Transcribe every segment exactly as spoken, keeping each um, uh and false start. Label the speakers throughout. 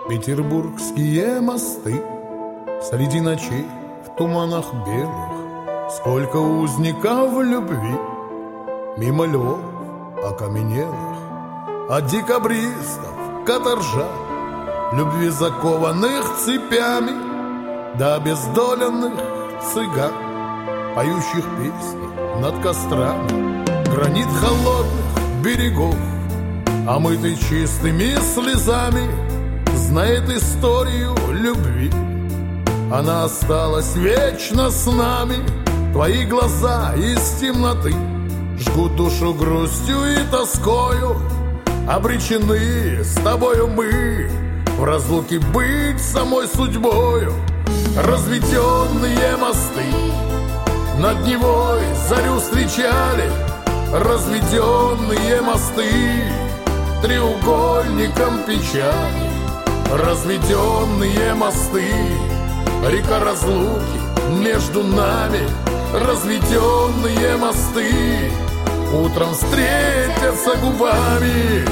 Speaker 1: Петербургские мосты среди ночей в туманах белых. Сколько узников любви мимо львов окаменелых, от декабристов, каторжан, любви закованных цепями, до обездоленных цыган, поющих песни над кострами. Гранит холодных берегов, омытый чистыми слезами, знает историю любви. Она осталась вечно с нами. Твои глаза из темноты жгут душу грустью и тоскою. Обречены с тобою мы в разлуке быть самой судьбою. Разведенные мосты над Невой зарю встречали. Разведенные мосты треугольником печали. Разведенные мосты, река разлуки между нами. Разведенные мосты утром встретятся губами.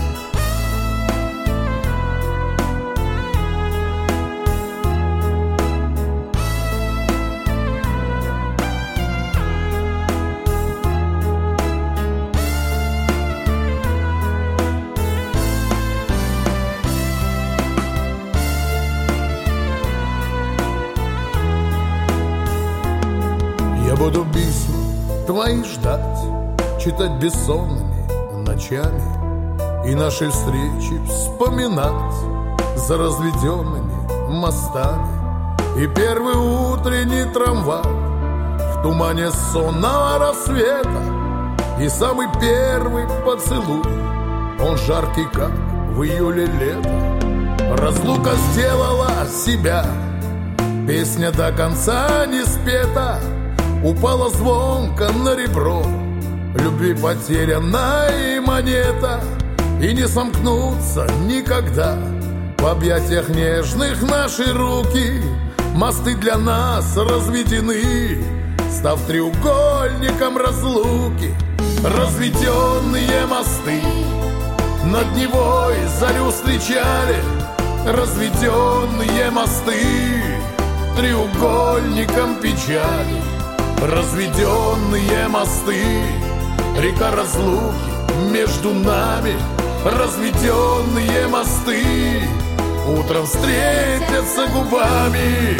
Speaker 1: Я буду письма твои ждать, читать бессонными ночами и наши встречи вспоминать за разведенными мостами. И первый утренний трамвай в тумане сонного рассвета, и самый первый поцелуй, он жаркий, как в июле лето. Разлука сделала себя, песня до конца не спета. Упала звонко на ребро, любви потерянная монета. И не сомкнутся никогда в объятиях нежных наши руки. Мосты для нас разведены, став треугольником разлуки. Разведенные мосты над Невой зарю встречали. Разведенные мосты треугольником печали. Разведенные мосты, река разлуки между нами. Разведенные мосты утром встретятся губами.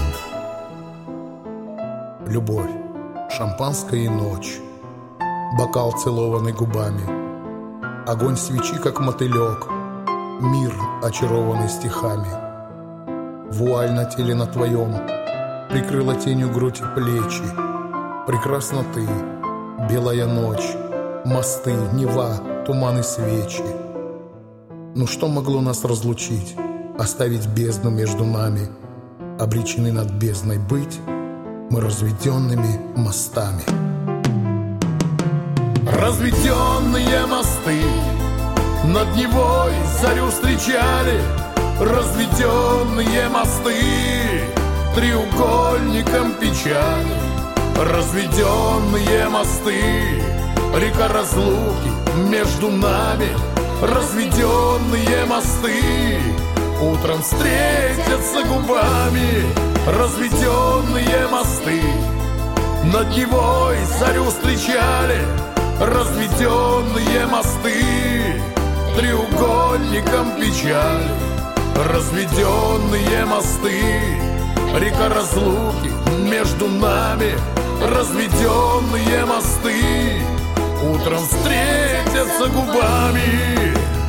Speaker 1: Любовь, шампанское и ночь, бокал целованный губами, огонь свечи, как мотылек, мир, очарованный стихами. Вуаль на теле на твоем прикрыла тенью грудь и плечи. Прекрасна ты, белая ночь, мосты, Нева, туманы, свечи. Ну что могло нас разлучить, оставить бездну между нами? Обречены над бездной быть мы разведенными мостами. Разведенные мосты над Невой зарю встречали. Разведенные мосты треугольником печали. Разведенные мосты, река разлуки между нами. Разведенные мосты утром встретятся губами. Разведенные мосты над Невой зарю встречали. Разведенные мосты треугольником печали. Разведенные мосты, река разлуки между нами. Разведенные мосты утром встретятся губами.